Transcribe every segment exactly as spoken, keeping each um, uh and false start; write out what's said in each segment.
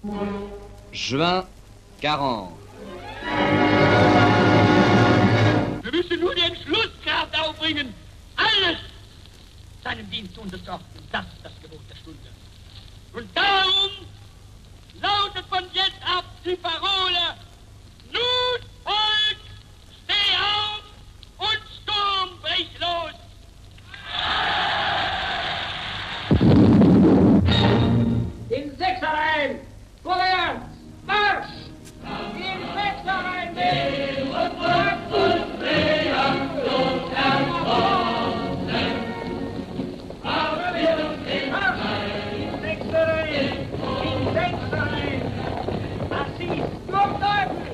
Juin quarante. Wir müssen nur den Schlusskraft aufbringen. Alles seinem Dienst unterzuordnen. Das ist das Gebot der Stunde. Und darum lautet von jetzt ab die Parole: Nun, Volk, steh auf und Sturm bricht los! In Sechserreihen! Vorwärts! Marsch! In Sechserreihen! Den Rückwärts und Triumph erfolgen! Aber wir uns den Marsch! In Sechserreihen! In Sechserreihen! Assis! Sturmteufel!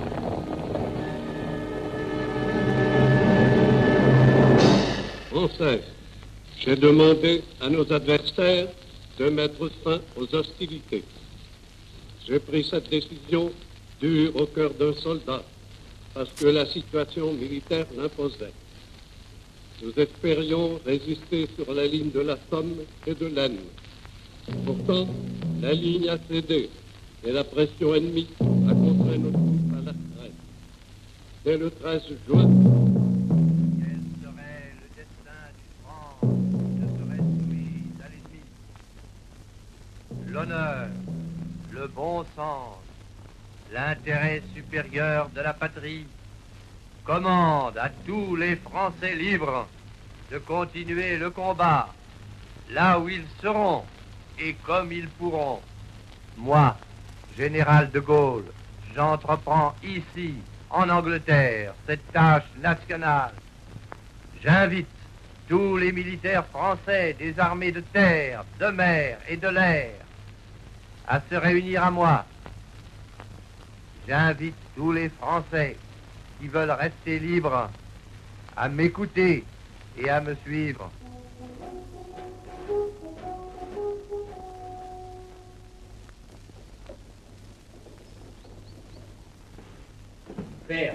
Français, j'ai demandé à nos adversaires de mettre fin aux hostilités. J'ai pris cette décision dure au cœur d'un soldat, parce que la situation militaire l'imposait. Nous espérions résister sur la ligne de la Somme et de l'Aisne. Pourtant, la ligne a cédé et la pression ennemie a contraint nos troupes à la retraite. Dès le treize juin, l'honneur, le bon sens, l'intérêt supérieur de la patrie commandent à tous les Français libres de continuer le combat là où ils seront et comme ils pourront. Moi, général de Gaulle, j'entreprends ici, en Angleterre, cette tâche nationale. J'invite tous les militaires français des armées de terre, de mer et de l'air à se réunir à moi. J'invite tous les Français qui veulent rester libres à m'écouter et à me suivre. Père.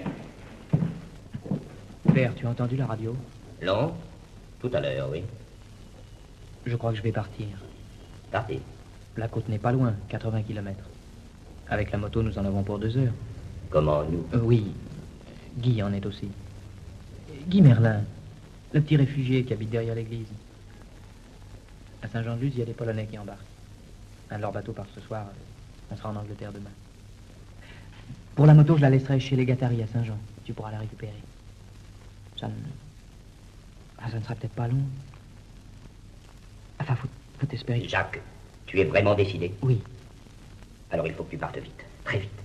Père, tu as entendu la radio? Non, tout à l'heure, oui. Je crois que je vais partir. Partez. La côte n'est pas loin, quatre-vingts kilomètres. Avec la moto, nous en avons pour deux heures. Comment, nous? euh, Oui. Guy en est aussi. Guy Merlin, le petit réfugié qui habite derrière l'église. À Saint-Jean-de-Luz, il y a des Polonais qui embarquent. Un de leurs bateaux part ce soir. On sera en Angleterre demain. Pour la moto, je la laisserai chez les Gattari à Saint-Jean. Tu pourras la récupérer. Ça ne... Ah, ça ne sera peut-être pas long. Enfin, faut, faut espérer. Jacques, tu es vraiment décidé? Oui. Alors il faut que tu partes vite, très vite.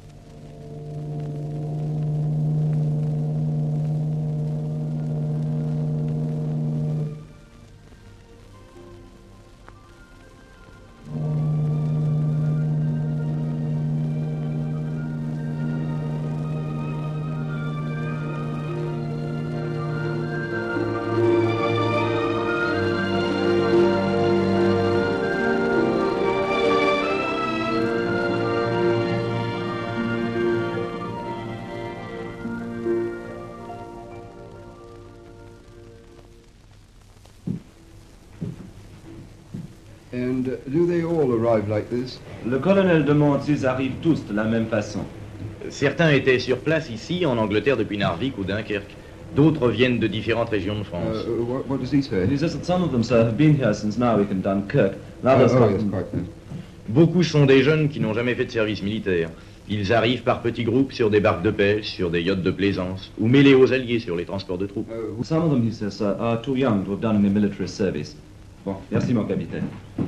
And do they all arrive like this? Le colonel demande s'ils arrivent tous de la même façon. Certains étaient sur place ici, en Angleterre, depuis Narvik ou Dunkerque. D'autres viennent de différentes régions de France. Uh, what, what does he say? He says that some of them, sir, have been here since Narvik and Dunkirk. And others oh, oh, come yes, from... quite, yes. Beaucoup sont des jeunes qui n'ont jamais fait de service militaire. Ils arrivent par petits groupes sur des barques de pêche, sur des yachts de plaisance, ou mêlés aux alliés sur les transports de troupes. Uh, Some of them, he says, sir, are too young to have done any military service. Bon, merci, mon capitaine.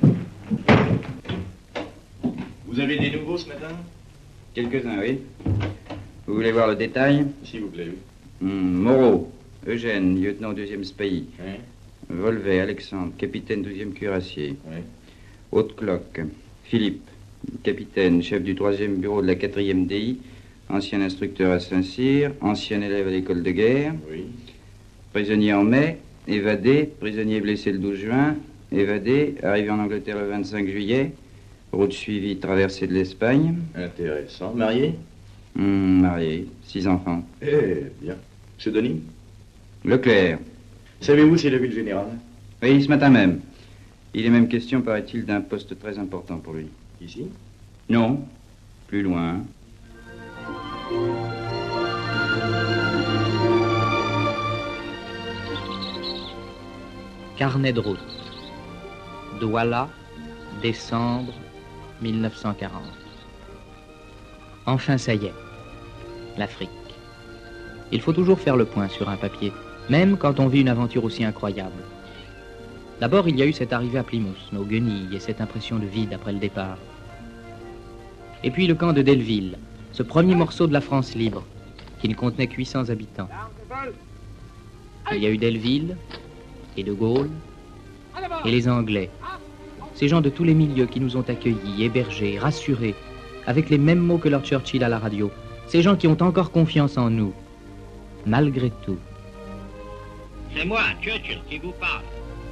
Vous avez des nouveaux ce matin? Quelques-uns, oui. Vous voulez voir le détail? S'il vous plaît, oui. Hum, Moreau, Eugène, lieutenant deuxième Spahis. Oui. Volvet, Alexandre, capitaine douzième cuirassier. Oui. Haute-Cloque, Philippe, capitaine, chef du troisième bureau de la quatrième D I, ancien instructeur à Saint-Cyr, ancien élève à l'école de guerre. Oui. Prisonnier en mai, évadé, prisonnier blessé le douze juin, évadé, arrivé en Angleterre le vingt-cinq juillet, route suivie, traversée de l'Espagne. Intéressant. Marié? Hum, marié, six enfants. Eh bien. Pseudonyme? Leclerc. Savez-vous s'il a vu le général? Oui, ce matin même. Il est même question, paraît-il, d'un poste très important pour lui. Ici? Non, plus loin. Carnet de route. Douala, décembre mille neuf cent quarante. Enfin, ça y est, l'Afrique. Il faut toujours faire le point sur un papier, même quand on vit une aventure aussi incroyable. D'abord, il y a eu cette arrivée à Plymouth, nos guenilles et cette impression de vide après le départ. Et puis le camp de Delville, ce premier morceau de la France libre, qui ne contenait que huit cents habitants. Il y a eu Delville, et De Gaulle, et les Anglais. Ces gens de tous les milieux qui nous ont accueillis, hébergés, rassurés, avec les mêmes mots que Lord Churchill à la radio. Ces gens qui ont encore confiance en nous, malgré tout. C'est moi, Churchill, qui vous parle.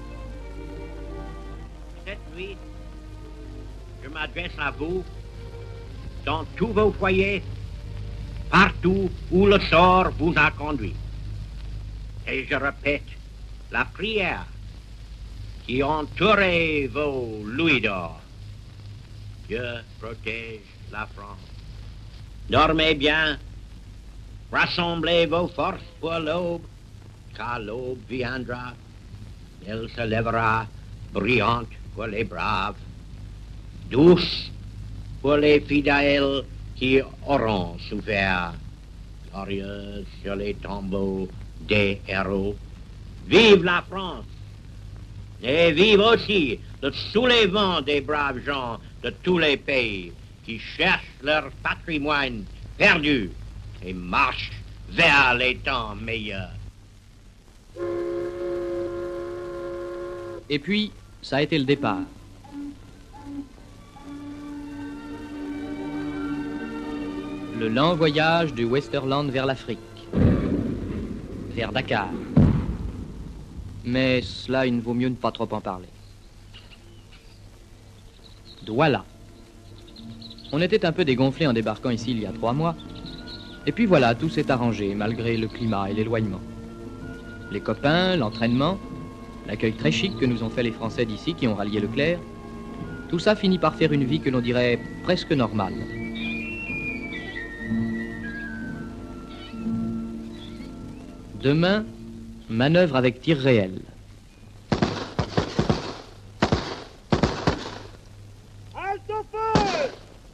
Cette nuit, je m'adresse à vous dans tous vos foyers, partout où le sort vous a conduit. Et je répète la prière qui entourait vos louis d'or. Dieu protège la France. Dormez bien, rassemblez vos forces pour l'aube, car l'aube viendra. Elle se lèvera brillante pour les braves, douce pour les fidèles qui auront souffert, glorieuse sur les tombeaux des héros. Vive la France! Et vive aussi le soulèvement des braves gens de tous les pays qui cherchent leur patrimoine perdu et marchent vers les temps meilleurs. Et puis, ça a été le départ. Le lent voyage du Westerland vers l'Afrique, vers Dakar. Mais cela, il ne vaut mieux ne pas trop en parler. Douala. On était un peu dégonflés en débarquant ici il y a trois mois. Et puis voilà, tout s'est arrangé, malgré le climat et l'éloignement. Les copains, l'entraînement, l'accueil très chic que nous ont fait les Français d'ici qui ont rallié Leclerc, tout ça finit par faire une vie que l'on dirait presque normale. Demain, manœuvre avec tir réel. Halte au feu!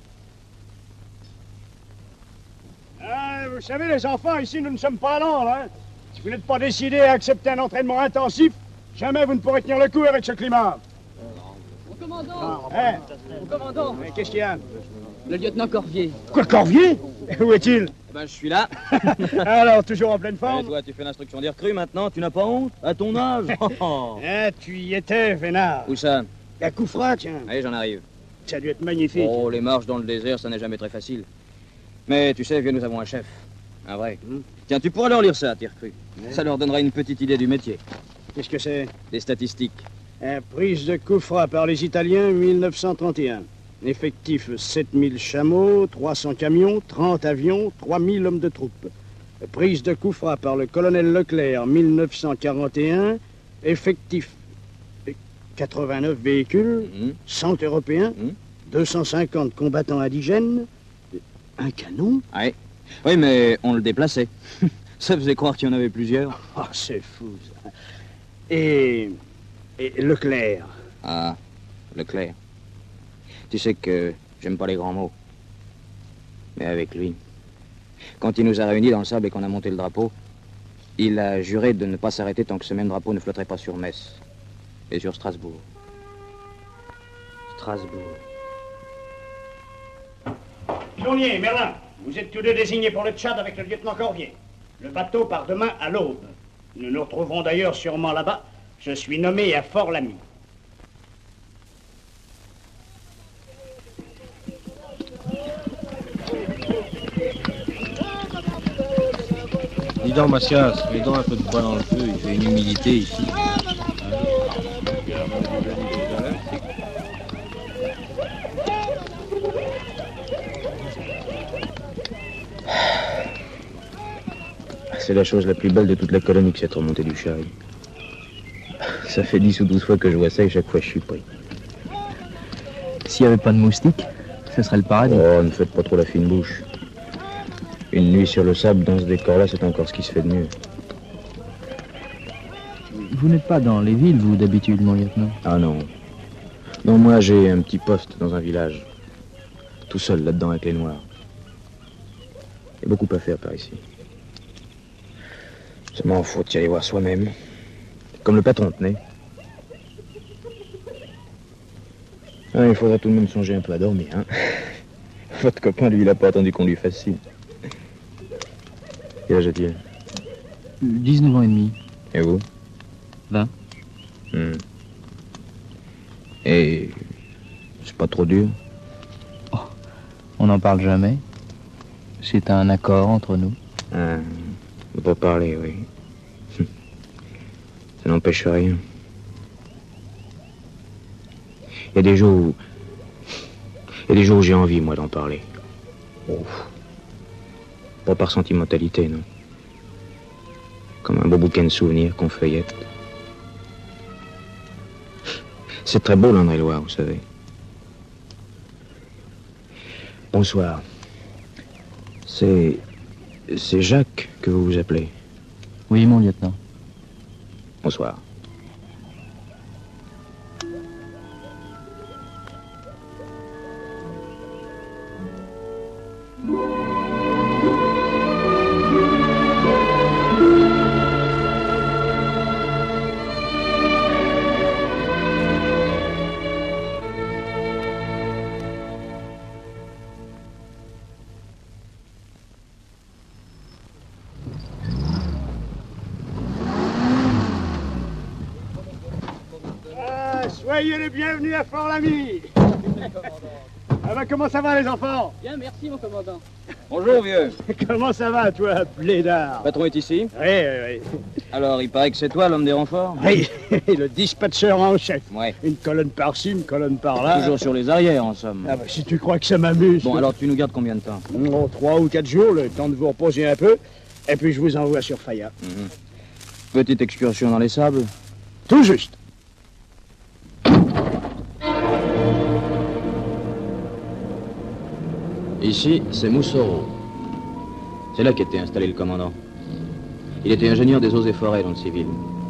Ah, vous savez, les enfants, ici, nous ne sommes pas lents, hein? Si vous n'êtes pas décidés à accepter un entraînement intensif, jamais vous ne pourrez tenir le coup avec ce climat. Mon commandant! Ah, hein? Mon commandant! Mais qu'est-ce qu'il y a? Le lieutenant Corvier. Quoi, Corvier? Où est-il? Ben, je suis là. Alors, toujours en pleine forme? Et toi, tu fais l'instruction des recrues maintenant? Tu n'as pas honte? À ton âge? Ah, tu y étais, Vénard. Où ça? À Koufra, tiens. Allez, j'en arrive. Ça a dû être magnifique. Oh, les marches dans le désert, ça n'est jamais très facile. Mais tu sais, vieux, nous avons un chef. Un vrai. Mmh. Tiens, tu pourras leur lire ça, tes recrues. Ouais. Ça leur donnera une petite idée du métier. Qu'est-ce que c'est? Des statistiques. Un prise de Koufra par les Italiens, mille neuf cent trente et un. Effectif sept mille chameaux, trois cents camions, trente avions, trois mille hommes de troupes. Prise de Koufra par le colonel Leclerc, mille neuf cent quarante et un. Effectif quatre-vingt-neuf véhicules, mmh. cent Européens, mmh. deux cent cinquante combattants indigènes, un canon. Ouais. Oui, mais on le déplaçait. Ça faisait croire qu'il y en avait plusieurs. Ah, oh, c'est fou, ça. Et... et Leclerc. Ah, Leclerc. Tu sais que j'aime pas les grands mots. Mais avec lui, quand il nous a réunis dans le sable et qu'on a monté le drapeau, il a juré de ne pas s'arrêter tant que ce même drapeau ne flotterait pas sur Metz et sur Strasbourg. Strasbourg. Pilonnier, Merlin, vous êtes tous deux désignés pour le Tchad avec le lieutenant Corvier. Le bateau part demain à l'aube. Nous nous retrouverons d'ailleurs sûrement là-bas. Je suis nommé à Fort-Lamy. Dis donc, Mathias, mets donc un peu de bois dans le feu, il fait une humidité ici. C'est la chose la plus belle de toute la colonie que cette remontée du Chari. Ça fait dix ou douze fois que je vois ça et chaque fois je suis pris. S'il n'y avait pas de moustiques, Ce serait le paradis. Oh, ne faites pas trop la fine bouche. Une nuit sur le sable dans ce décor-là, c'est encore ce qui se fait de mieux. Vous n'êtes pas dans les villes, vous, d'habitude, mon lieutenant? Ah non. Non, moi, j'ai un petit poste dans un village. Tout seul, là-dedans, avec les Noirs. Il y a beaucoup à faire par ici. Seulement, faut y aller voir soi-même. Comme le patron tenait. Ah, il faudra tout de même songer un peu à dormir, hein. Votre copain, lui, il a pas attendu qu'on lui fasse signe. Quel âge a-t-il? dix-neuf ans et demi. Et vous? vingt. Hmm. Et c'est pas trop dur? Oh, on n'en parle jamais. C'est un accord entre nous. Ah, on peut pas parler, oui. Ça n'empêche rien. Il y a des jours où... Il y a des jours où j'ai envie, moi, d'en parler. Oh. Pas par sentimentalité, non. Comme un beau bouquin de souvenirs qu'on feuillette. C'est très beau, l'Indre-et-Loire, vous savez. Bonsoir. C'est... C'est Jacques que vous vous appelez? Oui, mon lieutenant. Bonsoir. Soyez les bienvenus à Fort-Lamy. Ah bah comment ça va les enfants? Bien, merci mon commandant. Bonjour vieux. Comment ça va toi, blédard? Le patron est ici? Oui, oui, oui. Alors, il paraît que c'est toi l'homme des renforts? Oui, le dispatcheur en chef. Ouais. Une colonne par-ci, une colonne par-là. Toujours sur les arrières, en somme. Ah bah si tu crois que ça m'amuse. Bon, alors tu nous gardes combien de temps? Oh, trois ou quatre jours, le temps de vous reposer un peu. Et puis je vous envoie sur Faya. Mm-hmm. Petite excursion dans les sables? Tout juste. Ici, c'est Moussoro. C'est là qu'était installé le commandant. Il était ingénieur des eaux et forêts dans le civil.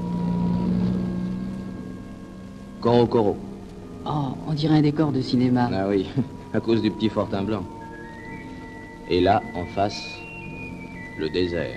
Coro Coro. Oh, on dirait un décor de cinéma. Ah oui, à cause du petit fortin blanc. Et là, en face, le désert.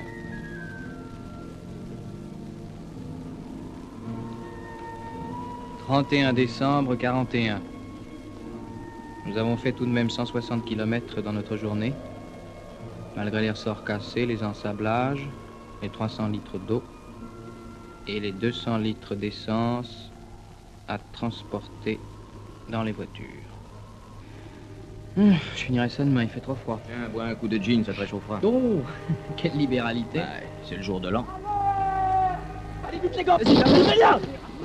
trente et un décembre quarante et un. Nous avons fait tout de même cent soixante kilomètres dans notre journée, malgré les ressorts cassés, les ensablages, les trois cents litres d'eau et les deux cents litres d'essence à transporter dans les voitures. Hum, je finirai ça demain, il fait trop froid. Tiens, bois un coup de gin, ça te réchauffera. Oh, quelle libéralité. Ouais, c'est le jour de l'an. Allez vite les gars, vas-y, vas-y, vas-y.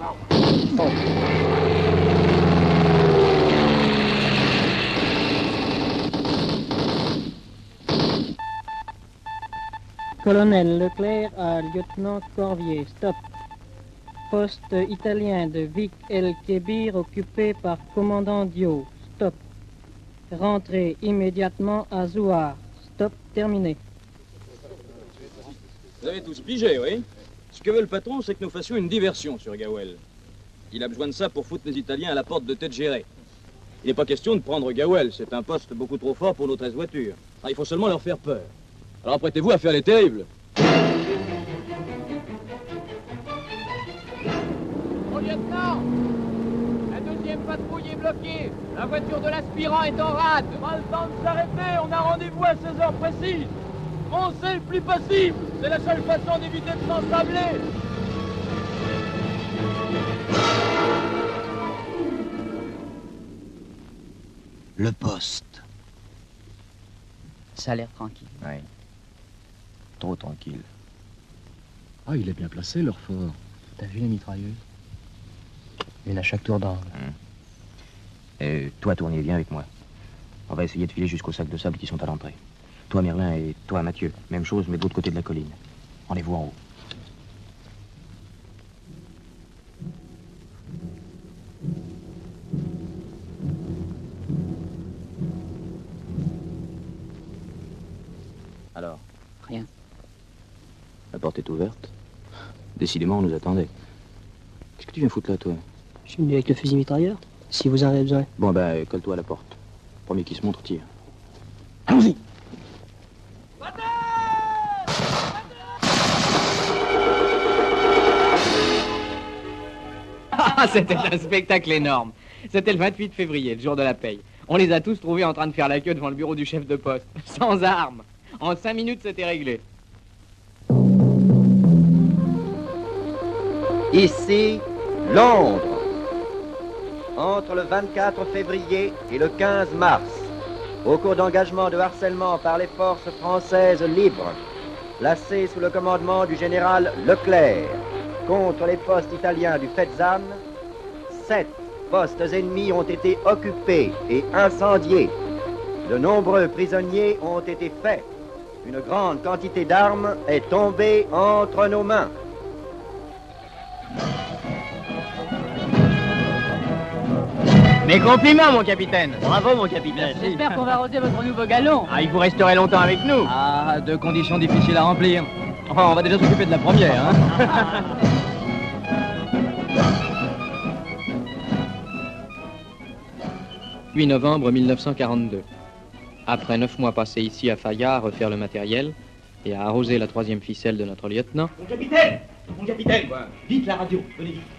Colonel Leclerc à lieutenant Corvier, stop. Poste italien de Vic El Kébir occupé par commandant Dio, stop. Rentrez immédiatement à Zouar, stop, terminé. Vous avez tous pigé, oui? Ce que veut le patron, c'est que nous fassions une diversion sur Gawel. Il a besoin de ça pour foutre les Italiens à la porte de Tedgéré. Il n'est pas question de prendre Gawel, c'est un poste beaucoup trop fort pour nos treize voitures. Ah, il faut seulement leur faire peur. Alors apprêtez-vous à faire les terribles. Mon lieutenant, la deuxième patrouille est bloquée. La voiture de l'aspirant est en rade. Pas le temps de s'arrêter, on a rendez-vous à seize heures précises. Foncez le plus possible, c'est la seule façon d'éviter de s'ensabler. Le poste. Ça a l'air tranquille. Oui. Trop tranquille. Ah, il est bien placé, leur fort. T'as vu les mitrailleuses? Une à chaque tour d'angle. Hum. Et toi, Tournier, viens avec moi. On va essayer de filer jusqu'aux sacs de sable qui sont à l'entrée. Toi, Merlin, et toi, Mathieu. Même chose, mais de l'autre côté de la colline. Rendez-vous en haut. Alors? Rien. La porte est ouverte. Décidément, on nous attendait. Qu'est-ce que tu viens foutre là, toi? Je suis venu avec le fusil mitrailleur, si vous en avez besoin. Bon, ben, colle-toi à la porte. Premier qui se montre, tire. Allons-y! Ah, c'était un spectacle énorme. C'était le vingt-huit février, le jour de la paye. On les a tous trouvés en train de faire la queue devant le bureau du chef de poste. Sans armes. En cinq minutes, c'était réglé. Ici, Londres. Entre le vingt-quatre février et le quinze mars, au cours d'engagement de harcèlement par les forces françaises libres, placées sous le commandement du général Leclerc, contre les postes italiens du Fezzan, sept postes ennemis ont été occupés et incendiés. De nombreux prisonniers ont été faits. Une grande quantité d'armes est tombée entre nos mains. Mes compliments, mon capitaine. Bravo, mon capitaine. J'espère qu'on va arroser votre nouveau galon. Ah, il vous resterez longtemps avec nous. Ah, deux conditions difficiles à remplir. Enfin, on va déjà s'occuper de la première, hein. huit novembre mille neuf cent quarante-deux. Après neuf mois passés ici à Fayard à refaire le matériel et à arroser la troisième ficelle de notre lieutenant. Mon capitaine! Mon capitaine! Quoi? Vite la radio, venez vite.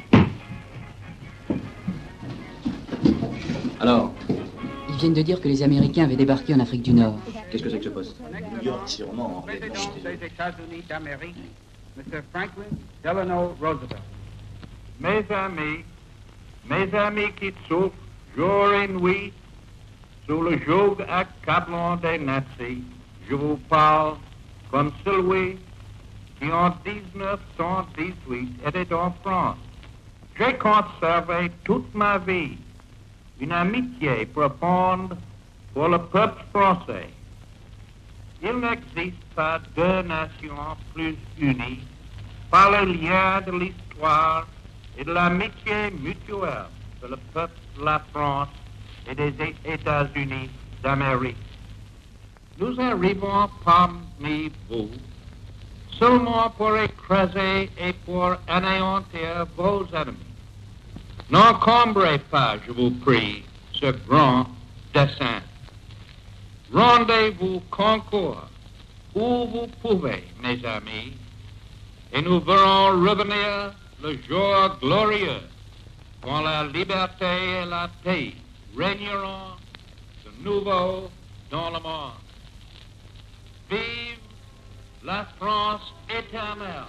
Alors? Ils viennent de dire que les Américains avaient débarqué en Afrique du Nord. Qu'est-ce que c'est que ce poste? New York, sûrement. Président des États-Unis d'Amérique, M. Franklin Delano Roosevelt. Mes amis, mes amis qui souffrent jour et nuit sous le joug accablant des nazis, je vous parle comme celui qui en dix-neuf cent dix-huit était en France. J'ai conservé toute ma vie une amitié profonde pour le peuple français. Il n'existe pas deux nations plus unies par les liens de l'histoire et de l'amitié mutuelle que le peuple de la France et des États-Unis d'Amérique. Nous arrivons parmi vous seulement pour écraser et pour anéantir vos ennemis. N'encombrez pas, je vous prie, ce grand dessein. Rendez-vous concours où vous pouvez, mes amis, et nous verrons revenir le jour glorieux quand la liberté et la paix régneront de nouveau dans le monde. Vive la France éternelle!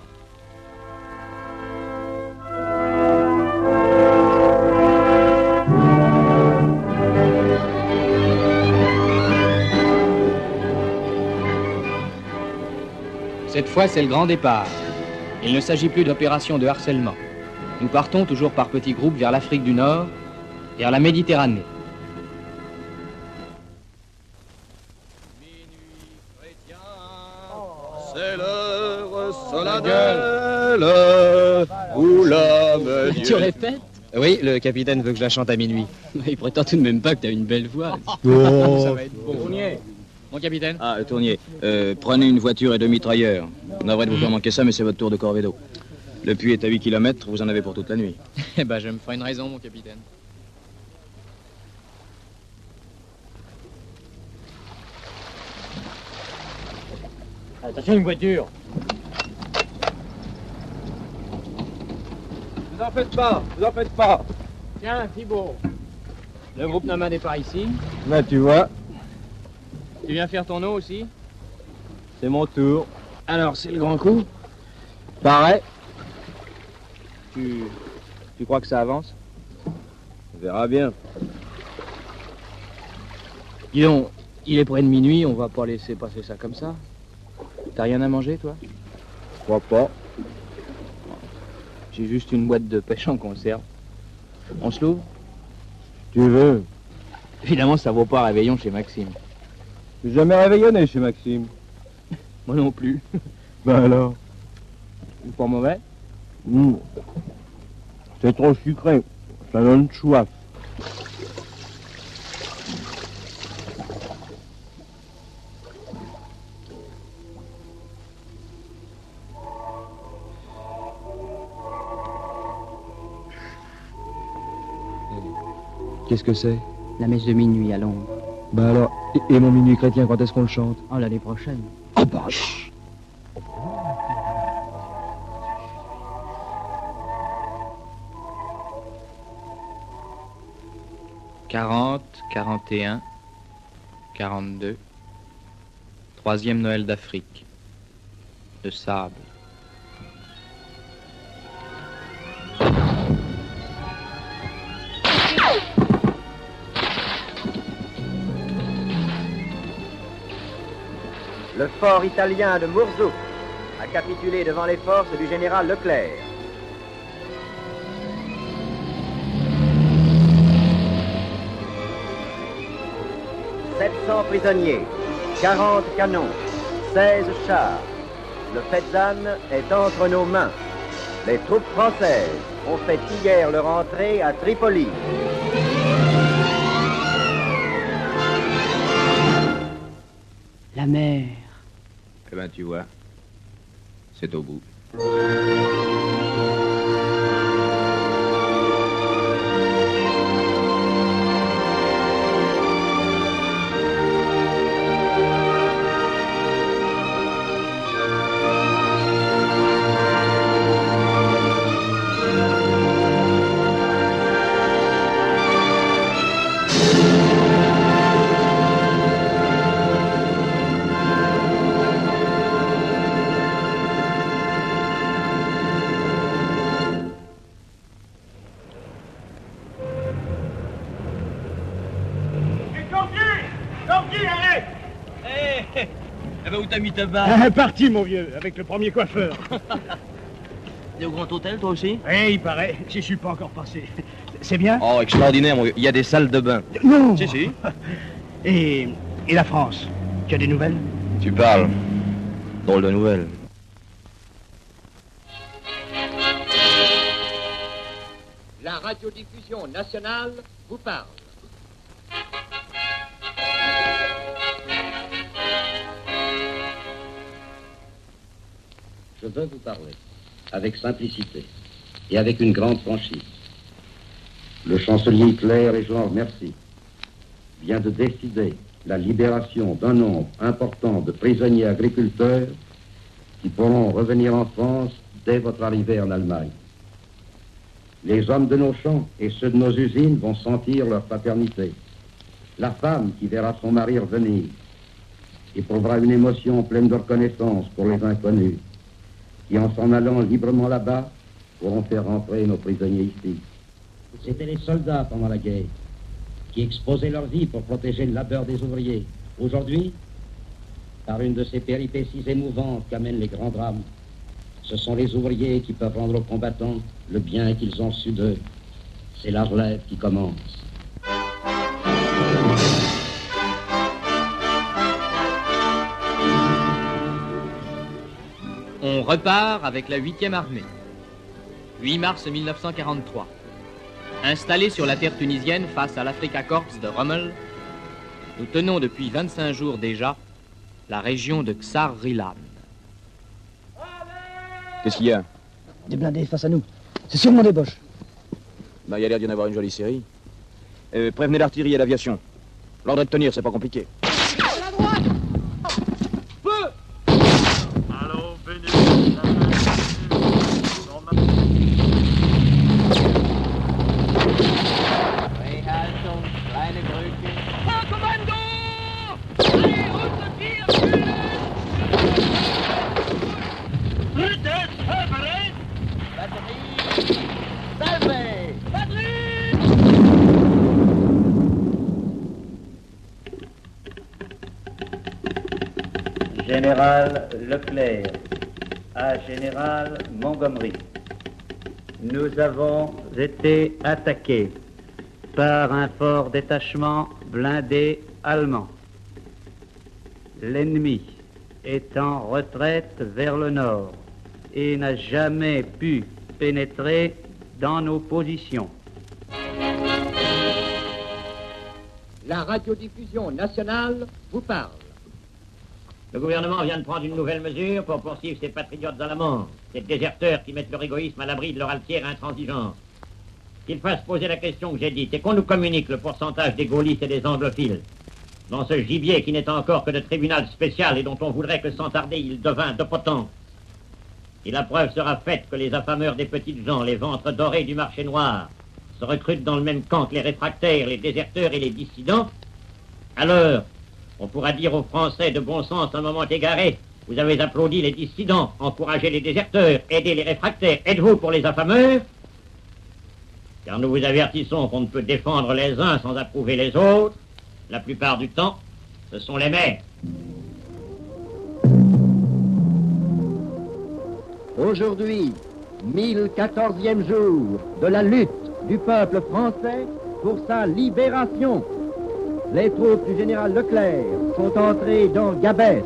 Cette fois, c'est le grand départ. Il ne s'agit plus d'opération de harcèlement. Nous partons toujours par petits groupes vers l'Afrique du Nord, vers la Méditerranée. C'est l'heure solennelle où l'homme... Tu répètes? Oui, le capitaine veut que je la chante à minuit. Il prétend tout de même pas que t'as une belle voix. Oh. Ça va être bon. Tournier. Mon capitaine? Ah, le Tournier. Euh, prenez une voiture et deux mitrailleurs. On devrait vous faire manquer ça, mais c'est votre tour de corvée d'eau. Le puits est à huit kilomètres, vous en avez pour toute la nuit. Eh ben, je me ferai une raison, mon capitaine. Attention, une voiture. Vous en faites pas, vous en faites pas. Tiens, Thibault. Le groupe nomade est par ici. Là, tu vois, Tu viens faire ton eau aussi? c'est mon tour. Alors, c'est le grand coup? Pareil, Tu... Tu crois que ça avance? on verra bien. Dis donc, il est près de minuit, on va pas laisser passer ça comme ça. T'as rien à manger, toi? Je crois pas. J'ai juste une boîte de pêche en conserve. On se l'ouvre? Tu veux. Évidemment, ça vaut pas réveillon chez Maxime. J'ai jamais réveillonné chez Maxime. Moi non plus. Ben alors. C'est pas mauvais? Mmh. C'est trop sucré. Ça donne soif. Qu'est-ce que c'est? La messe de minuit à Londres. Bah alors, et, et mon minuit chrétien, quand est-ce qu'on le chante? Oh, l'année prochaine. Ah bah... chut. quarante, quarante et un, quarante-deux. Troisième Noël d'Afrique. De sable. Le fort italien de Mourzouk a capitulé devant les forces du général Leclerc. sept cents prisonniers, quarante canons, seize chars. Le Fezzan est entre nos mains. Les troupes françaises ont fait hier leur entrée à Tripoli. La mer. Eh ben, tu vois, c'est au bout. T'as mis ta barre. Ah, parti, mon vieux, avec le premier coiffeur. T'es au Grand Hôtel, toi aussi? Eh, il paraît. J'y suis pas encore passé. C'est bien? Oh, extraordinaire, mon vieux. Il y a des salles de bain. Non. Si, si. Et, et la France? Tu as des nouvelles? Tu parles. Drôle de nouvelles. La radiodiffusion nationale vous parle. Je veux vous parler, avec simplicité et avec une grande franchise. Le chancelier Hitler, et je l'en remercie, vient de décider la libération d'un nombre important de prisonniers agriculteurs qui pourront revenir en France dès votre arrivée en Allemagne. Les hommes de nos champs et ceux de nos usines vont sentir leur paternité. La femme qui verra son mari revenir éprouvera une émotion pleine de reconnaissance pour les inconnus, qui, en s'en allant librement là-bas, pourront faire rentrer nos prisonniers ici. C'étaient les soldats pendant la guerre, qui exposaient leur vie pour protéger le labeur des ouvriers. Aujourd'hui, par une de ces péripéties émouvantes qu'amènent les grands drames, ce sont les ouvriers qui peuvent rendre aux combattants le bien qu'ils ont su d'eux. C'est la relève qui commence. On repart avec la huitième armée. huit mars mille neuf cent quarante-trois. Installés sur la terre tunisienne face à l'Afrika Korps de Rommel, nous tenons depuis vingt-cinq jours déjà la région de Ksar Rilam. Qu'est-ce qu'il y a? Des blindés face à nous. C'est sûrement des Boches. Bah, il y a l'air d'y en avoir une jolie série. Euh, prévenez l'artillerie et l'aviation. L'ordre est de tenir, c'est pas compliqué. Général Leclerc à Général Montgomery. Nous avons été attaqués par un fort détachement blindé allemand. L'ennemi est en retraite vers le nord et n'a jamais pu pénétrer dans nos positions. La radiodiffusion nationale vous parle. Le gouvernement vient de prendre une nouvelle mesure pour poursuivre ces patriotes à la mort, ces déserteurs qui mettent leur égoïsme à l'abri de leur altière intransigeance. qu'il fasse poser la question que j'ai dite et qu'on nous communique le pourcentage des gaullistes et des anglophiles dans ce gibier qui n'est encore que de tribunal spécial et dont on voudrait que sans tarder il devint de potence. Et la preuve sera faite que les affameurs des petites gens, les ventres dorés du marché noir, se recrutent dans le même camp que les réfractaires, les déserteurs et les dissidents, alors on pourra dire aux Français de bon sens un moment égaré: vous avez applaudi les dissidents, encouragé les déserteurs, aidé les réfractaires, êtes-vous pour les affameurs? Car nous vous avertissons qu'on ne peut défendre les uns sans approuver les autres. La plupart du temps, ce sont les mêmes. Aujourd'hui, mille quatorzième jour de la lutte du peuple français pour sa libération. Les troupes du général Leclerc sont entrées dans Gabès.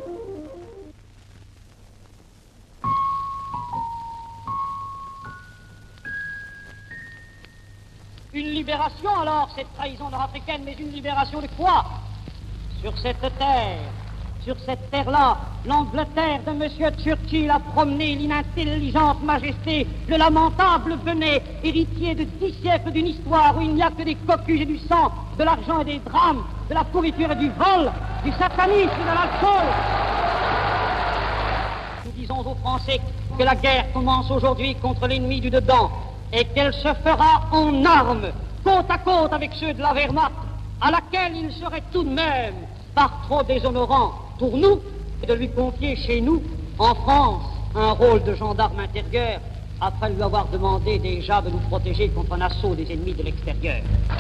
Une libération alors, cette trahison nord-africaine, mais une libération de quoi? Sur cette terre, sur cette terre-là, l'Angleterre de M. Churchill a promené l'inintelligente majesté, le lamentable Benet, héritier de dix siècles d'une histoire où il n'y a que des cocus et du sang, de l'argent et des drames, de la pourriture et du vol, du satanisme et de l'alcool. Nous disons aux Français que la guerre commence aujourd'hui contre l'ennemi du dedans et qu'elle se fera en armes, côte à côte avec ceux de la Wehrmacht, à laquelle il serait tout de même par trop déshonorant pour nous de lui confier chez nous, en France, un rôle de gendarme intérieur, après lui avoir demandé déjà de nous protéger contre un assaut des ennemis de l'extérieur.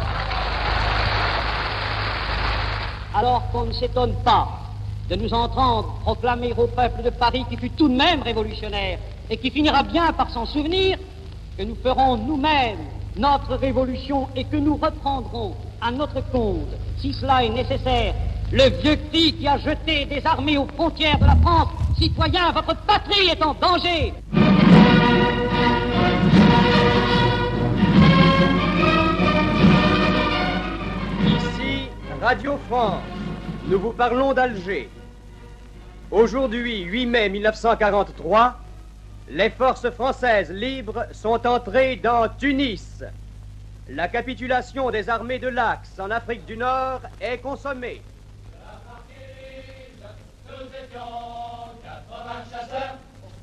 Alors qu'on ne s'étonne pas de nous entendre proclamer au peuple de Paris, qui fut tout de même révolutionnaire et qui finira bien par s'en souvenir, que nous ferons nous-mêmes notre révolution et que nous reprendrons à notre compte, si cela est nécessaire, le vieux cri qui a jeté des armées aux frontières de la France. Citoyens, votre patrie est en danger. Ici, Radio France. Nous vous parlons d'Alger. Aujourd'hui, huit mai mille neuf cent quarante-trois, les forces françaises libres sont entrées dans Tunis. La capitulation des armées de l'Axe en Afrique du Nord est consommée. Nous étions quatre-vingts chasseurs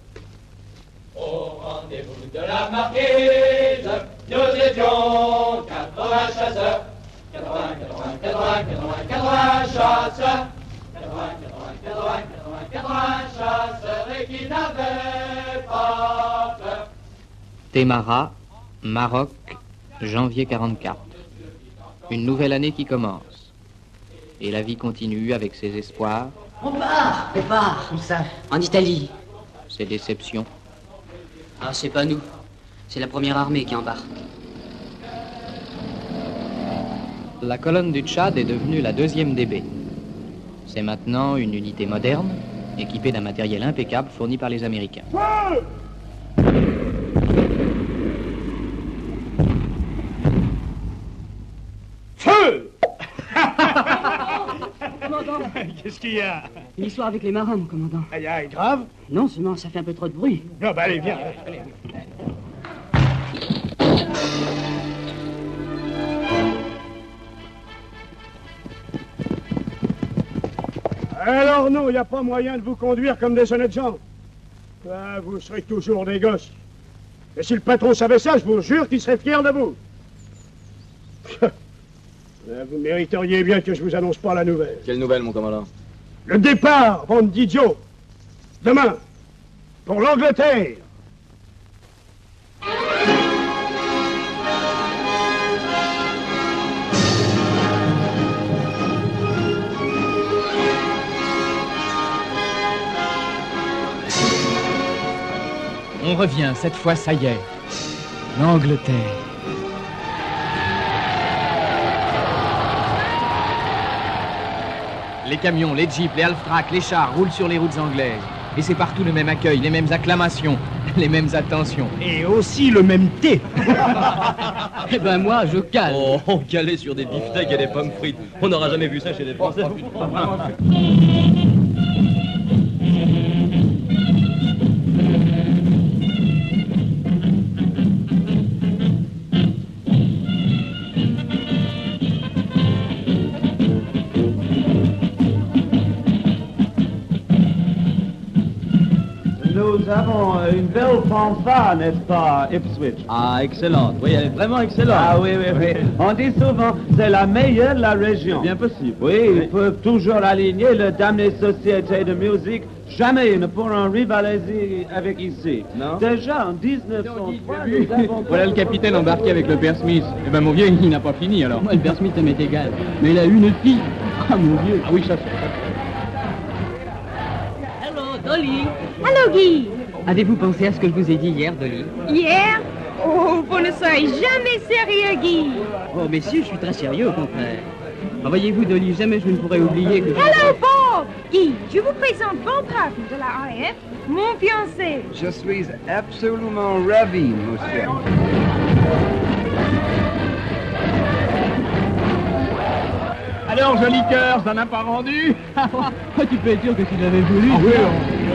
au rendez-vous de la marquise. Nous étions quatre-vingts chasseurs. quatre-vingts, quatre-vingts, quatre-vingts, quatre-vingts, quatre-vingts chasseurs. quatre-vingts, quatre-vingts, quatre-vingts, quatre-vingts, quatre-vingts chasseurs et qui n'avaient pas peur. Témara, Maroc, janvier quarante-quatre. Une nouvelle année qui commence. Et la vie continue avec ses espoirs. On part, on part, où ça? En Italie. Ses déceptions. Ah, c'est pas nous. C'est la première armée qui embarque. La colonne du Tchad est devenue la deuxième D B. C'est maintenant une unité moderne, équipée d'un matériel impeccable fourni par les Américains. Feu! Commandant! Qu'est-ce qu'il y a? Une histoire avec les marins, mon commandant. Aïe, aïe, grave? Non, seulement ça fait un peu trop de bruit. Non, bah allez, viens. Allez. Alors non, il n'y a pas moyen de vous conduire comme des honnêtes gens. Ah, vous serez toujours des gosses. Et si le patron savait ça, je vous jure qu'il serait fier de vous. Vous mériteriez bien que je vous annonce pas la nouvelle. Quelle nouvelle, mon commandant? Le départ, bande d'idiots. Demain, pour l'Angleterre. On revient, cette fois, ça y est. L'Angleterre. Les camions, les jeeps, les half-tracks, les chars roulent sur les routes anglaises. Et c'est partout le même accueil, les mêmes acclamations, les mêmes attentions. Et aussi le même thé. Eh ben moi, je cale. Oh, on calait sur des beefsteaks et des pommes frites. On n'aura jamais vu ça chez les Français. nous avons une belle fanfare, n'est-ce pas, Ipswich? Ah, excellente. Oui, elle est vraiment excellente. Ah oui, oui, oui. On dit souvent, c'est la meilleure de la région. Bien possible. Oui, oui, ils peuvent toujours aligner le damné société de musique. Jamais ils ne pourront rivaliser avec ici. Non. Déjà en dix-neuf cent trois, nous avons... Voilà le capitaine embarqué avec le père Smith. Eh ben mon vieux, il n'a pas fini alors. Moi, le père Smith, ça m'est égal. Mais il a une fille. Ah, mon vieux. Ah oui, ça c'est... Hello, Dolly. Allô, Guy. Avez-vous pensé à ce que je vous ai dit hier, Dolly? Hier? Oh, vous ne serez jamais sérieux, Guy. Oh, messieurs, je suis très sérieux, au contraire. Ah, voyez-vous, Dolly, jamais je ne pourrais oublier que... Hello, Bob. Guy, je vous présente Bob Harton de la A F, mon fiancé. Je suis absolument ravi, monsieur. Alors, joli cœur, ça n'a pas rendu? Tu peux être sûr que tu l'avais voulu. Ah, oui,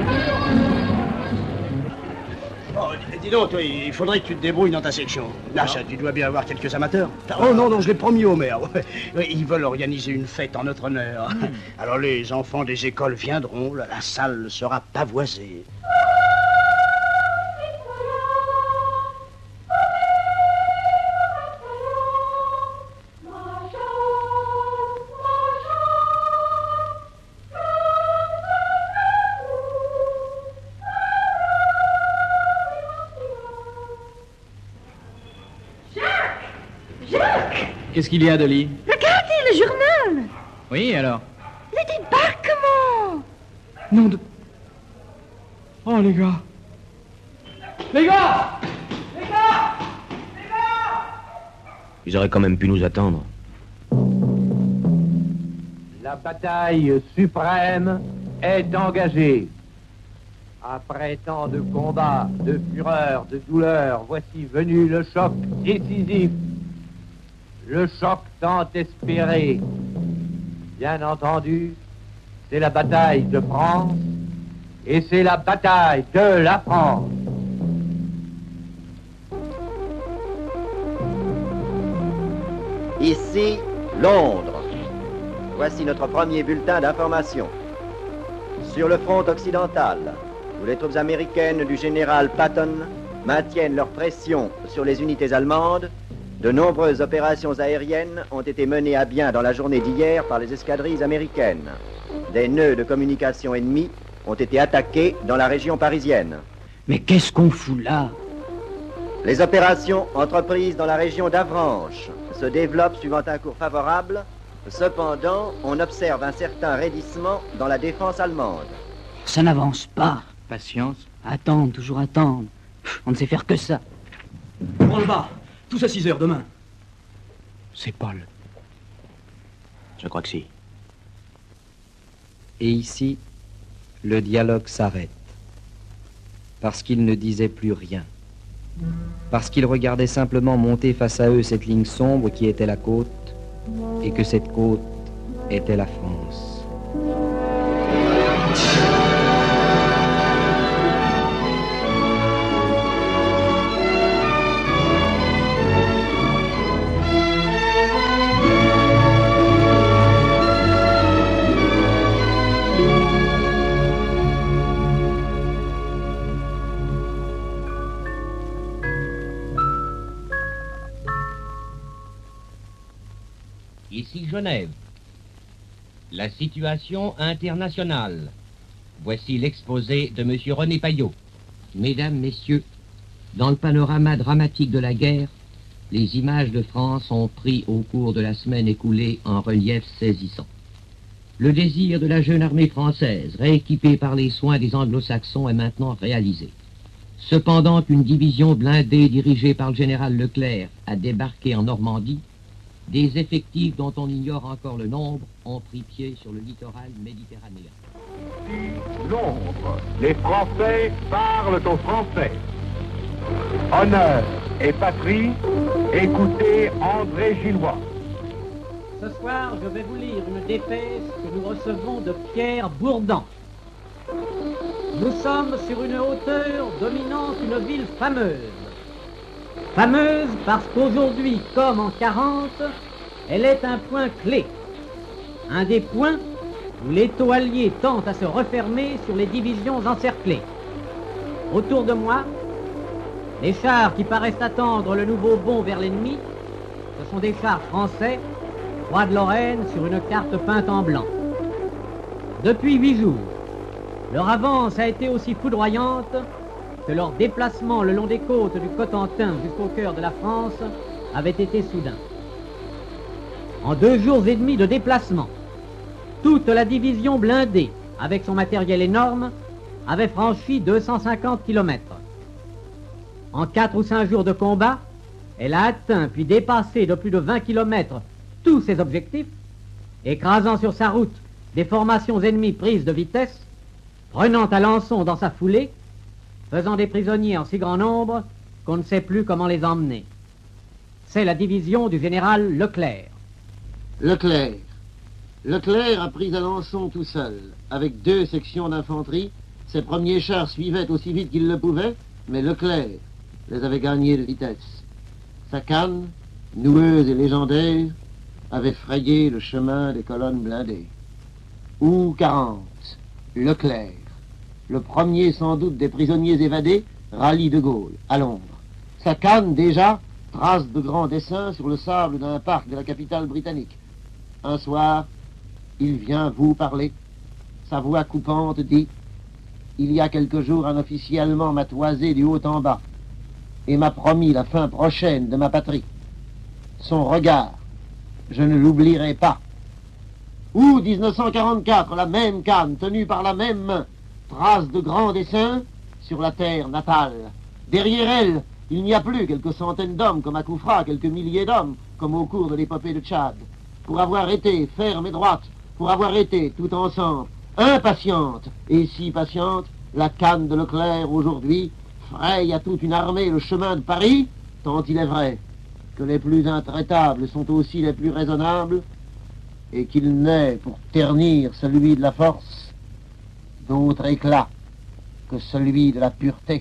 Oh, dis donc, toi, il faudrait que tu te débrouilles dans ta section. Là, ça, tu dois bien avoir quelques amateurs. Oh non, non, je l'ai promis au maire. Ils veulent organiser une fête en notre honneur. Alors les enfants des écoles viendront, la, la salle sera pavoisée. Qu'est-ce qu'il y a, Dolly? Regardez le journal. Oui, alors? Le débarquement. Non de... Oh, les gars. Les gars! Les gars! Les gars! Ils auraient quand même pu nous attendre. La bataille suprême est engagée. Après tant de combats, de fureur, de douleur, voici venu le choc décisif. Le choc tant espéré. Bien entendu, c'est la bataille de France et c'est la bataille de la France. Ici, Londres. Voici notre premier bulletin d'information. Sur le front occidental, où les troupes américaines du général Patton maintiennent leur pression sur les unités allemandes, de nombreuses opérations aériennes ont été menées à bien dans la journée d'hier par les escadrilles américaines. Des nœuds de communication ennemis ont été attaqués dans la région parisienne. Mais qu'est-ce qu'on fout là? Les opérations entreprises dans la région d'Avranches se développent suivant un cours favorable. Cependant, on observe un certain raidissement dans la défense allemande. Ça n'avance pas. Patience. Attendre, toujours attendre. On ne sait faire que ça. On le bat. Tous à six heures demain. C'est Paul. Je crois que si. Et ici, le dialogue s'arrête. Parce qu'ils ne disaient plus rien. Parce qu'ils regardaient simplement monter face à eux cette ligne sombre qui était la côte, et que cette côte était la France. Ici Genève. La situation internationale. Voici l'exposé de M. René Payot. Mesdames, Messieurs, dans le panorama dramatique de la guerre, les images de France ont pris au cours de la semaine écoulée un relief saisissant. Le désir de la jeune armée française, rééquipée par les soins des anglo-saxons, est maintenant réalisé. Cependant qu'une division blindée dirigée par le général Leclerc a débarqué en Normandie, des effectifs dont on ignore encore le nombre ont pris pied sur le littoral méditerranéen. Londres, les Français parlent aux Français. Honneur et patrie, écoutez André Gillois. Ce soir, je vais vous lire une dépêche que nous recevons de Pierre Bourdan. Nous sommes sur une hauteur dominant une ville fameuse. Fameuse parce qu'aujourd'hui, comme en quarante, elle est un point clé. Un des points où l'étau allié tente à se refermer sur les divisions encerclées. Autour de moi, les chars qui paraissent attendre le nouveau bond vers l'ennemi, ce sont des chars français, Croix de Lorraine sur une carte peinte en blanc. Depuis huit jours, leur avance a été aussi foudroyante que leur déplacement le long des côtes du Cotentin jusqu'au cœur de la France avait été soudain. En deux jours et demi de déplacement, toute la division blindée, avec son matériel énorme, avait franchi deux cent cinquante kilomètres. En quatre ou cinq jours de combat, elle a atteint puis dépassé de plus de vingt kilomètres tous ses objectifs, écrasant sur sa route des formations ennemies prises de vitesse, prenant Alençon dans sa foulée, faisant des prisonniers en si grand nombre qu'on ne sait plus comment les emmener. C'est la division du général Leclerc. Leclerc. Leclerc a pris Alençon tout seul, avec deux sections d'infanterie. Ses premiers chars suivaient aussi vite qu'ils le pouvaient, mais Leclerc les avait gagnés de vitesse. Sa canne, noueuse et légendaire, avait frayé le chemin des colonnes blindées. Ou quarante, Leclerc, le premier sans doute des prisonniers évadés, rallie de Gaulle, à Londres. Sa canne, déjà, trace de grands dessins sur le sable d'un parc de la capitale britannique. Un soir, il vient vous parler. Sa voix coupante dit « Il y a quelques jours, un officier allemand m'a toisé du haut en bas et m'a promis la fin prochaine de ma patrie. Son regard, je ne l'oublierai pas. » Ou dix-neuf cent quarante-quatre, la même canne tenue par la même main, trace de grands dessins sur la terre natale. Derrière elle, il n'y a plus quelques centaines d'hommes comme à Koufra, quelques milliers d'hommes comme au cours de l'épopée de Tchad. Pour avoir été ferme et droite, pour avoir été tout ensemble, impatiente et si patiente, la canne de Leclerc aujourd'hui fraye à toute une armée le chemin de Paris, tant il est vrai que les plus intraitables sont aussi les plus raisonnables, et qu'il n'est, pour ternir celui de la force, d'autre éclat que celui de la pureté.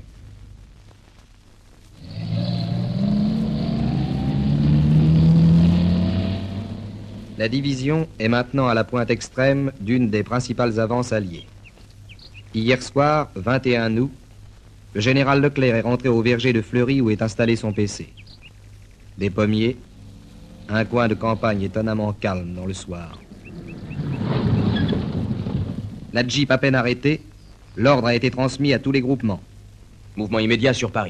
La division est maintenant à la pointe extrême d'une des principales avances alliées. Hier soir, vingt et un août, le général Leclerc est rentré au verger de Fleury où est installé son P C. Des pommiers, un coin de campagne étonnamment calme dans le soir. La Jeep à peine arrêtée, l'ordre a été transmis à tous les groupements. Mouvement immédiat sur Paris.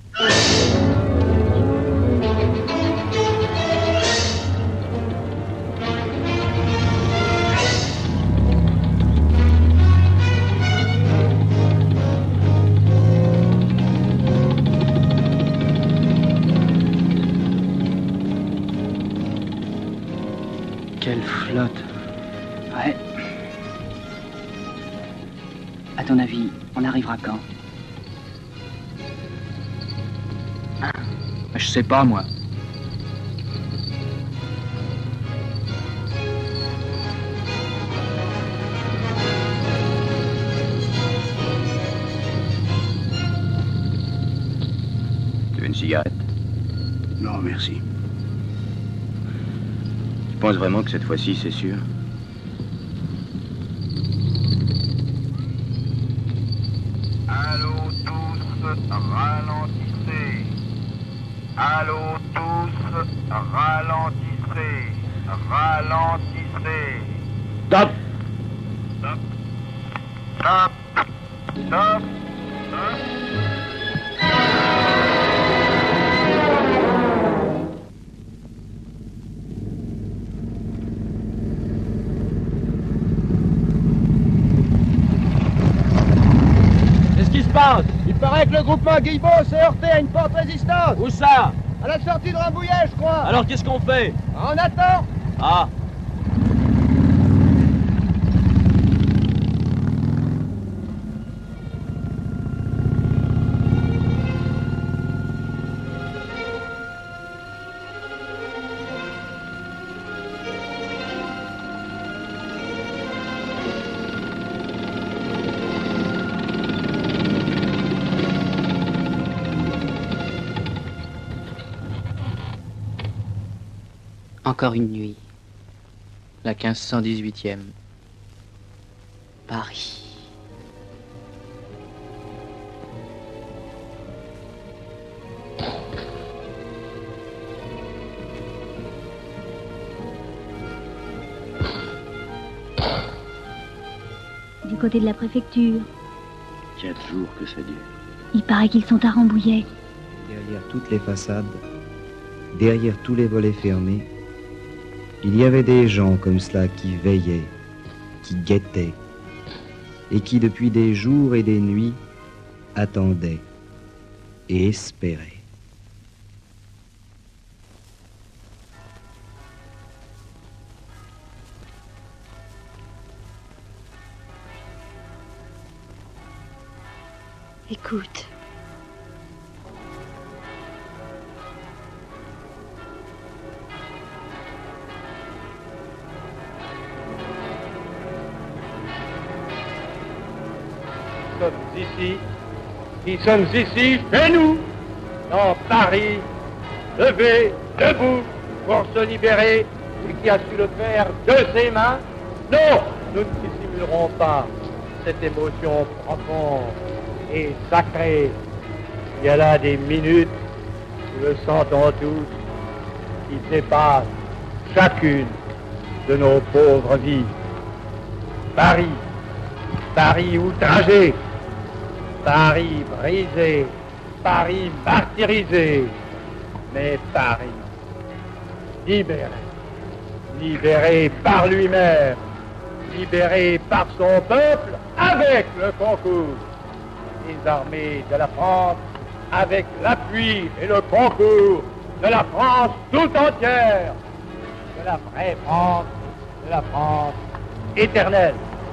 Quelle flotte. Ouais. À ton avis, on arrivera quand? Ah, je sais pas, moi. Tu veux une cigarette? Non, merci. Tu penses vraiment que cette fois-ci, c'est sûr? Allô tous, ralentissez. Allô tous, ralentissez. Ralentissez. Stop. Stop. Stop. Stop. Stop. Il paraît que le groupement Guilbeault s'est heurté à une porte résistante. Où ça? À la sortie de Rambouillet, je crois. Alors qu'est-ce qu'on fait? On attend. Ah. Encore une nuit. La quinze cent dix-huitième. Paris. du côté de la préfecture. Quatre jours que ça dure. Il paraît qu'ils sont à Rambouillet. Derrière toutes les façades, derrière tous les volets fermés, il y avait des gens comme cela qui veillaient, qui guettaient, et qui depuis des jours et des nuits attendaient et espéraient. Écoute. Nous sommes ici, qui sommes ici chez nous, dans Paris, levés, debout, pour se libérer, et qui a su le faire de ses mains. Non, nous ne dissimulerons pas cette émotion profonde et sacrée. Il y a là des minutes, nous le sentons tous, qui dépassent chacune de nos pauvres vies. Paris, Paris outragé, Paris brisé, Paris martyrisé, mais Paris libéré, libéré par lui-même, libéré par son peuple avec le concours des armées de la France, avec l'appui et le concours de la France tout entière, de la vraie France, de la France éternelle.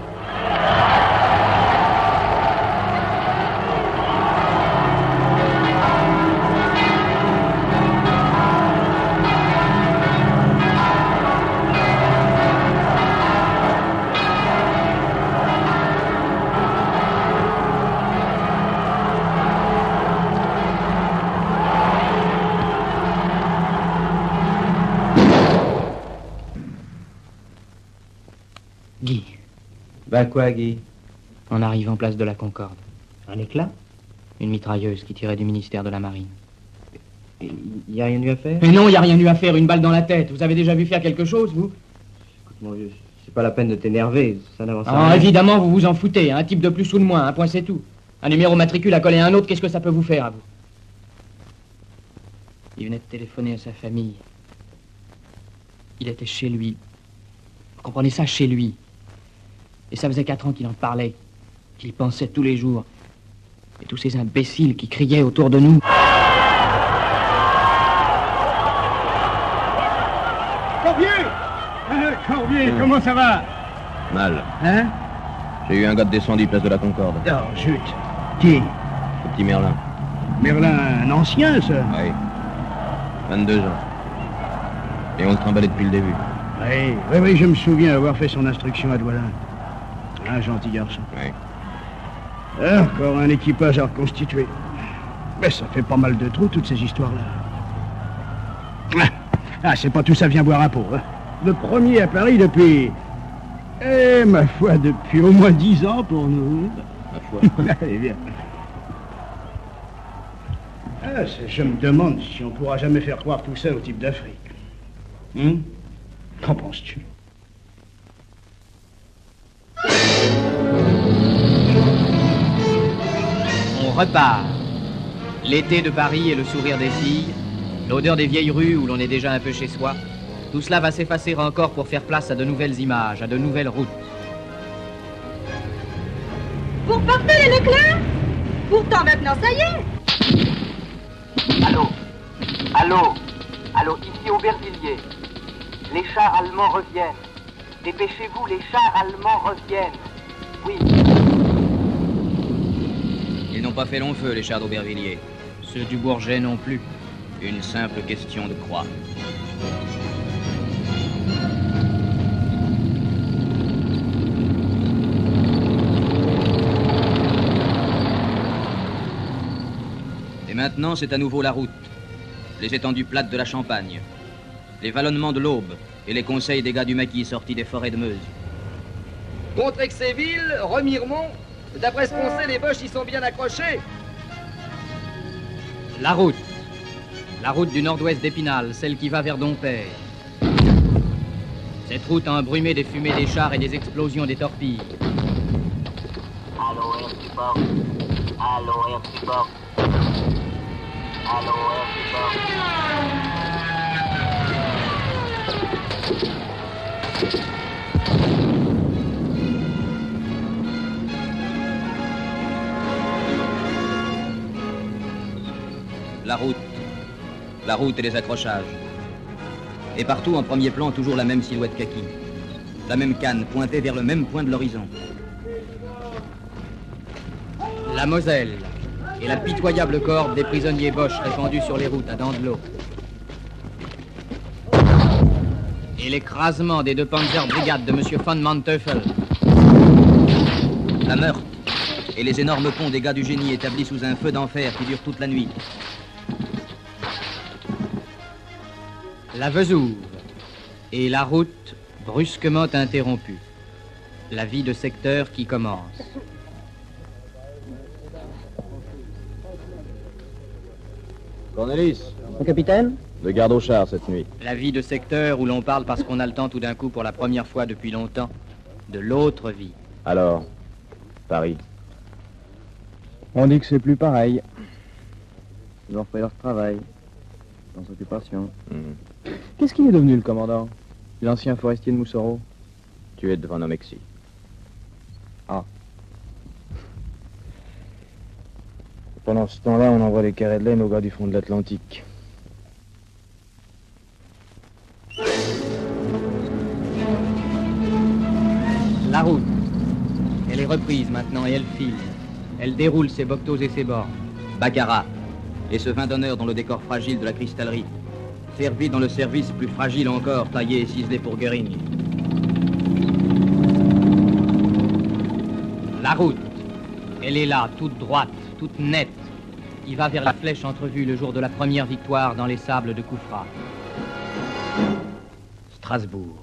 Guy. Bah quoi, Guy? On arrive en place de la Concorde. Un éclat? Une mitrailleuse qui tirait du ministère de la Marine. Il n'y a rien eu à faire? Mais non, il n'y a rien eu à faire, une balle dans la tête. Vous avez déjà vu faire quelque chose, vous? Écoute, mon vieux, c'est pas la peine de t'énerver, ça n'avance Ah, rien. évidemment, vous vous en foutez. Un type de plus ou de moins, un point c'est tout. Un numéro matricule à coller à un autre, qu'est-ce que ça peut vous faire, à vous? Il venait de téléphoner à sa famille. Il était chez lui. Vous comprenez ça, chez lui? Et ça faisait quatre ans qu'il en parlait, qu'il y pensait tous les jours. Et tous ces imbéciles qui criaient autour de nous. Corbier euh, Corbier, Mmh. comment ça va? Mal. Hein? J'ai eu un gars de descendu, place de la Concorde. Oh, zut. Qui? Le petit Merlin. Merlin, un ancien, ça? Oui. vingt-deux ans. Et on le trimballait depuis le début. Oui, oui, oui, je me souviens avoir fait son instruction à Doualin. Un gentil garçon. Oui. Ah, encore un équipage à reconstituer. Mais ça fait pas mal de trous, toutes ces histoires-là. Ah, c'est pas tout ça vient boire un pot, hein. Le premier à Paris depuis... Eh, ma foi, depuis au moins dix ans pour nous. Ma foi. Allez, viens. Ah, c'est- je me demande si on pourra jamais faire croire tout ça au type d'Afrique. Hum? Qu'en penses-tu? On repart. L'été de Paris et le sourire des filles, l'odeur des vieilles rues où l'on est déjà un peu chez soi, tout cela va s'effacer encore pour faire place à de nouvelles images, à de nouvelles routes. Vous repartez les Leclerc? Pourtant maintenant ça y est. Allô? Allô? Allô, ici Aubervilliers. Les chars allemands reviennent. Dépêchez-vous, les chars allemands reviennent. Oui. Ils n'ont pas fait long feu, les chars d'Aubervilliers. Ceux du Bourget non plus. Une simple question de croix. Et maintenant, c'est à nouveau la route. Les étendues plates de la Champagne. Les vallonnements de l'Aube et les conseils des gars du maquis sortis des forêts de Meuse. Contre Exéville, Remiremont, d'après ce qu'on sait, les Boches y sont bien accrochés. La route. La route du nord-ouest d'Épinal, celle qui va vers Dompierre. Cette route a embrumé des fumées des chars et des explosions des torpilles. Allô, air support. Allô, air support. Allô, air support. La route. La route et les accrochages. Et partout, en premier plan, toujours la même silhouette kaki. La même canne, pointée vers le même point de l'horizon. La Moselle et la pitoyable corde des prisonniers boches répandus sur les routes à dents de l'eau. Et l'écrasement des deux Panzerbrigades de M. von Manteuffel. La Meurthe et les énormes ponts des gars du génie établis sous un feu d'enfer qui dure toute la nuit. La Vesoul et la route brusquement interrompue. La vie de secteur qui commence. Cornelis. Mon capitaine? De garde au char cette nuit. La vie de secteur où l'on parle parce qu'on a le temps tout d'un coup pour la première fois depuis longtemps de l'autre vie. Alors, Paris. On dit que c'est plus pareil. Ils ont fait leur travail, sans occupation. Mmh. Qu'est-ce qu'il est devenu le commandant? L'ancien forestier de Moussoro? Tu es devant nos Mexi. Ah. Pendant ce temps-là, on envoie des carrés de laine aux gars du fond de l'Atlantique. La route. Elle est reprise maintenant et elle file. Elle déroule ses boctos et ses bords. Baccarat. Et ce vin d'honneur dans le décor fragile de la cristallerie. Servi dans le service plus fragile encore, taillé et ciselé pour Goering. La route. Elle est là, toute droite, toute nette. Il va vers la flèche entrevue le jour de la première victoire dans les sables de Koufra. Strasbourg.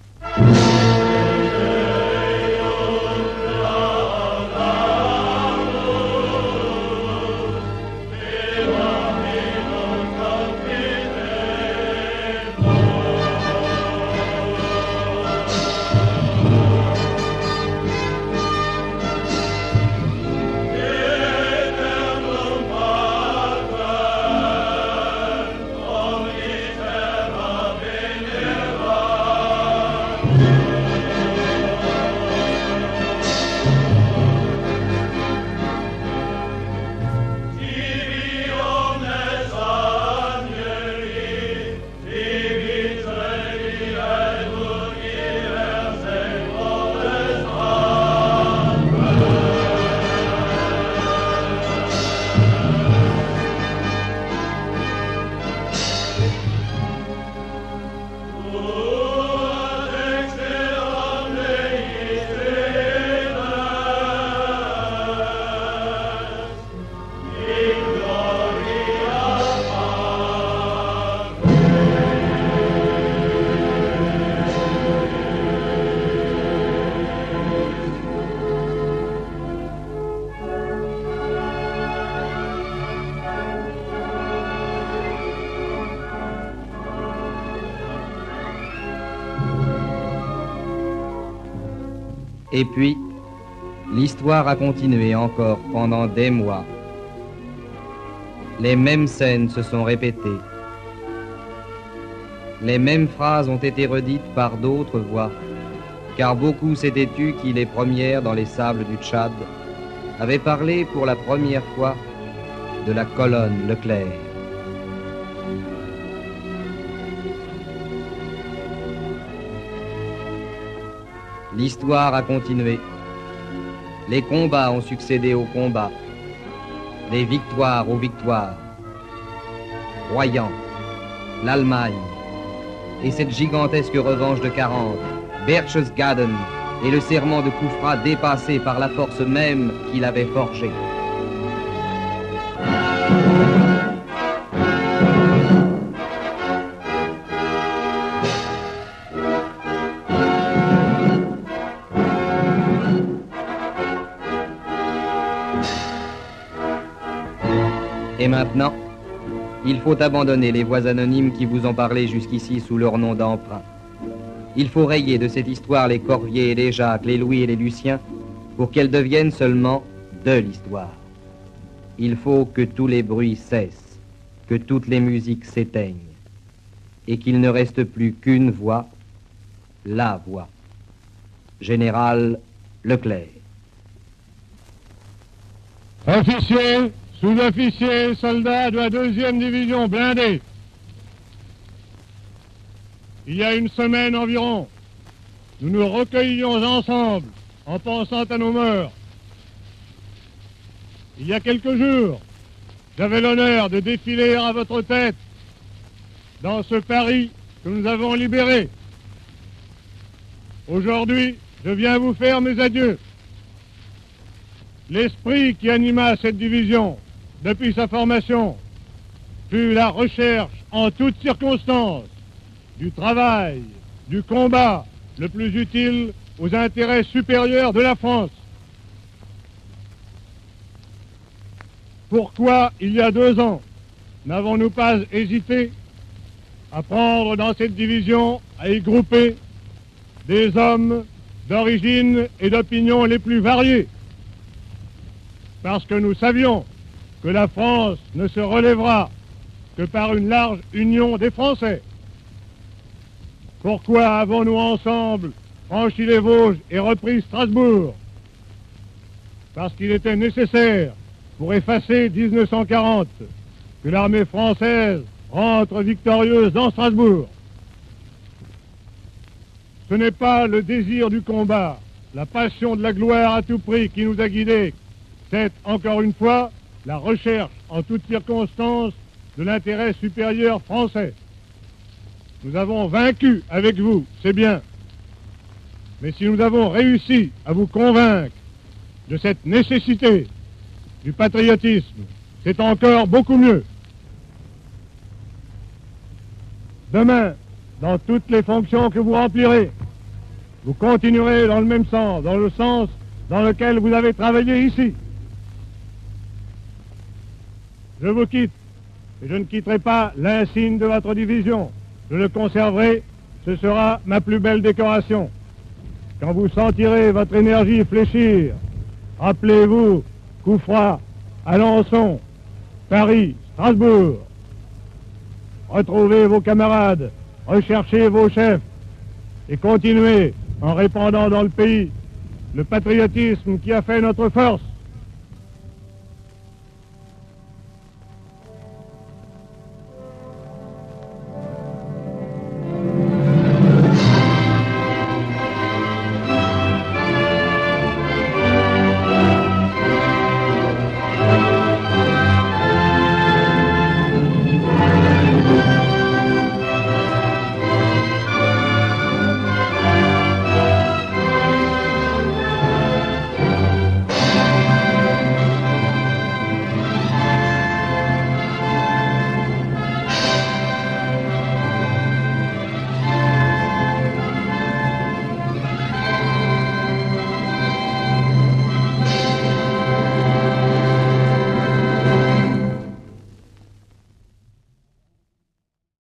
Et puis, l'histoire a continué encore pendant des mois. Les mêmes scènes se sont répétées. Les mêmes phrases ont été redites par d'autres voix, car beaucoup s'étaient tus qui, les premières dans les sables du Tchad, avaient parlé pour la première fois de la colonne Leclerc. L'histoire a continué. Les combats ont succédé aux combats. Les victoires aux victoires. Royan, l'Allemagne, et cette gigantesque revanche de quarante, Berchtesgaden, et le serment de Koufra dépassé par la force même qu'il avait forgée. Et maintenant, il faut abandonner les voix anonymes qui vous ont parlé jusqu'ici sous leur nom d'emprunt. Il faut rayer de cette histoire les Corvier et les Jacques, les Louis et les Lucien, pour qu'elle devienne seulement de l'histoire. Il faut que tous les bruits cessent, que toutes les musiques s'éteignent, et qu'il ne reste plus qu'une voix, la voix. Général Leclerc. Officiers, sous-officiers, soldats de la deuxième division blindée. Il y a une semaine environ, nous nous recueillions ensemble en pensant à nos morts. Il y a quelques jours, j'avais l'honneur de défiler à votre tête dans ce Paris que nous avons libéré. Aujourd'hui, je viens vous faire mes adieux. L'esprit qui anima cette division depuis sa formation fut la recherche en toutes circonstances du travail, du combat le plus utile aux intérêts supérieurs de la France. Pourquoi, il y a deux ans, n'avons-nous pas hésité à prendre dans cette division, à y grouper des hommes d'origine et d'opinion les plus variées? Parce que nous savions que la France ne se relèvera que par une large union des Français. Pourquoi avons-nous ensemble franchi les Vosges et repris Strasbourg? Parce qu'il était nécessaire, pour effacer dix-neuf cent quarante, que l'armée française rentre victorieuse dans Strasbourg. Ce n'est pas le désir du combat, la passion de la gloire à tout prix qui nous a guidés. C'est, encore une fois, la recherche en toutes circonstances de l'intérêt supérieur français. Nous avons vaincu avec vous, c'est bien. Mais si nous avons réussi à vous convaincre de cette nécessité du patriotisme, c'est encore beaucoup mieux. Demain, dans toutes les fonctions que vous remplirez, vous continuerez dans le même sens, dans le sens dans lequel vous avez travaillé ici. Je vous quitte, et je ne quitterai pas l'insigne de votre division. Je le conserverai, ce sera ma plus belle décoration. Quand vous sentirez votre énergie fléchir, rappelez-vous Couffroy, Alençon, Paris, Strasbourg. Retrouvez vos camarades, recherchez vos chefs et continuez en répandant dans le pays le patriotisme qui a fait notre force.